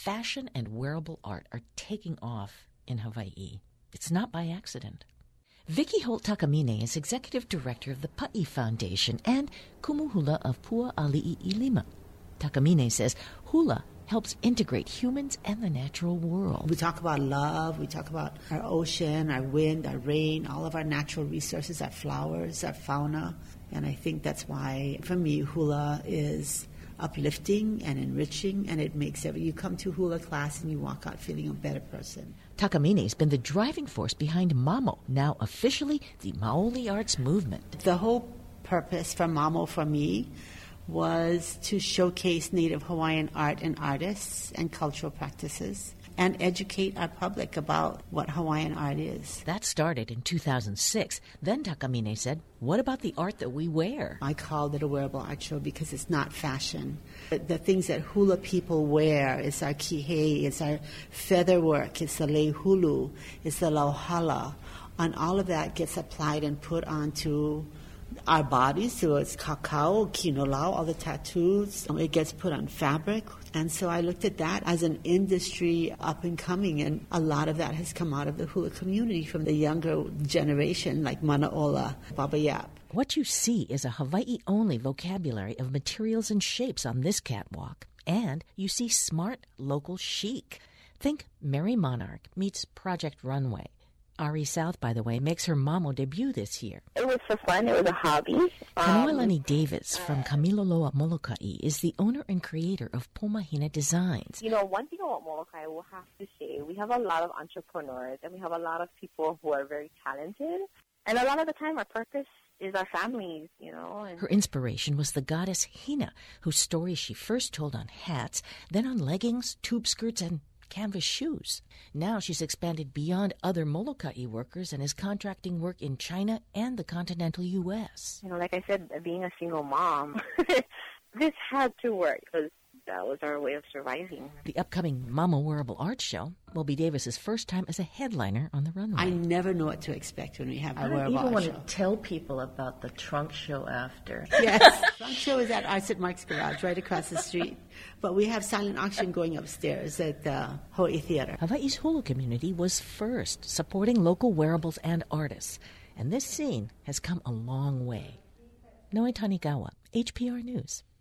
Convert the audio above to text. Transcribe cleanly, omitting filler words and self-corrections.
fashion and wearable art are taking off in Hawaii. It's not by accident. Vicky Holt Takamine is executive director of the Pa'i Foundation and kumu hula of Pua'ali'i i Lima. Takamine says hula helps integrate humans and the natural world. We talk about love, we talk about our ocean, our wind, our rain, all of our natural resources, our flowers, our fauna. And I think that's why, for me, hula is uplifting and enriching, and it makes you come to hula class and you walk out feeling a better person. Takamine has been the driving force behind MAMO, now officially the Maoli Arts Movement. The whole purpose for MAMO for me was to showcase Native Hawaiian art and artists and cultural practices and educate our public about what Hawaiian art is. That started in 2006. Then Takamine said, what about the art that we wear? I called it a wearable art show because it's not fashion. The things that hula people wear is our kihei, it's our feather work, it's the lei hulu, it's the lauhala. And all of that gets applied and put onto our bodies, so it's kakao, kinolau, all the tattoos. It gets put on fabric. And so I looked at that as an industry up and coming, and a lot of that has come out of the hula community from the younger generation, like Manaola, Baba Yap. What you see is a Hawaii-only vocabulary of materials and shapes on this catwalk. And you see smart local chic. Think Merry Monarch meets Project Runway. Ari South, by the way, makes her MAMO debut this year. It was for fun. It was a hobby. Kanoelani Davis from Kamiloloa Molokai is the owner and creator of Pomahina Designs. You know, one thing about Molokai, we'll have to say, we have a lot of entrepreneurs and we have a lot of people who are very talented. And a lot of the time, our purpose is our families, you know. Her inspiration was the goddess Hina, whose story she first told on hats, then on leggings, tube skirts, and canvas shoes. Now she's expanded beyond other Molokai workers and is contracting work in China and the continental U.S. You know, like I said, being a single mom, this had to work because that was our way of surviving. The upcoming MAMO Wearable Arts Show will be Davis's first time as a headliner on the runway. I never know what to expect when we have a Wearable Arts Show. I don't even want to tell people about the trunk show after. Yes, the trunk show is at Arts at Mark's Garage, right across the street. But we have silent auction going upstairs at the Hawaii Theater. Hawaii's hula community was first, supporting local wearables and artists. And this scene has come a long way. Noe Tanigawa, HPR News.